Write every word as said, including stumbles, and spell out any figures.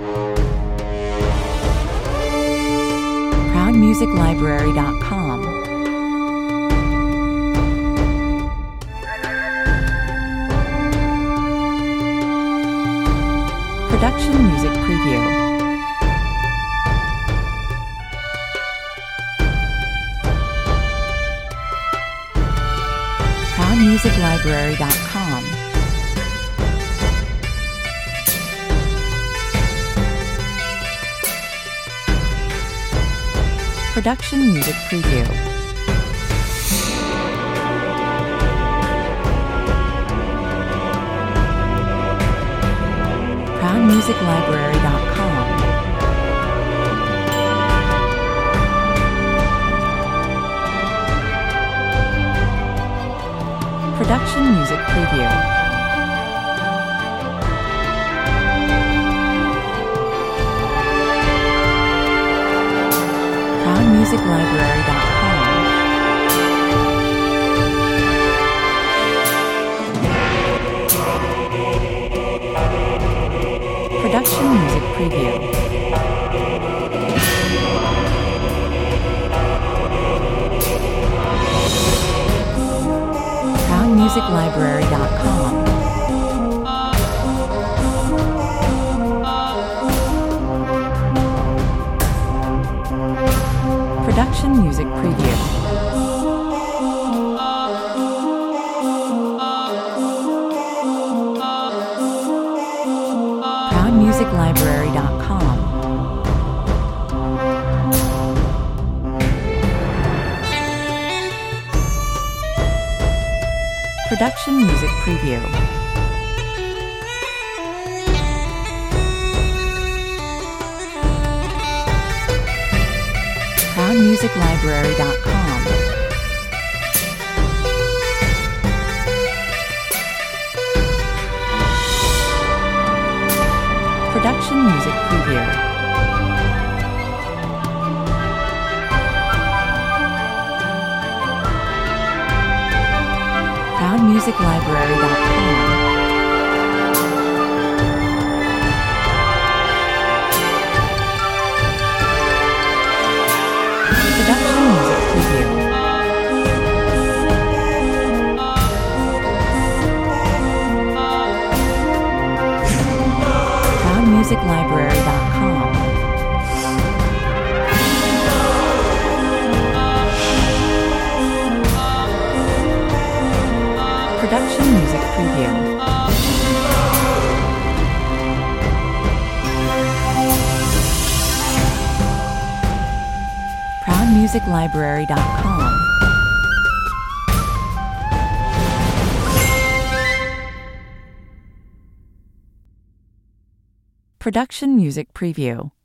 proud music library dot com. Production Music Preview. proud music library dot com. Production Music Preview. proud music library dot com. Production Music Preview. proud music library dot com. Production Music Preview. proud music library dot com. Production Music Preview. proud music library dot com. Production Music Preview. proud music library dot com. Production Music Preview. proud music library dot com. Production Music Preview. proud music library dot com. Production Music Preview. proud music library dot com. Production Music Preview.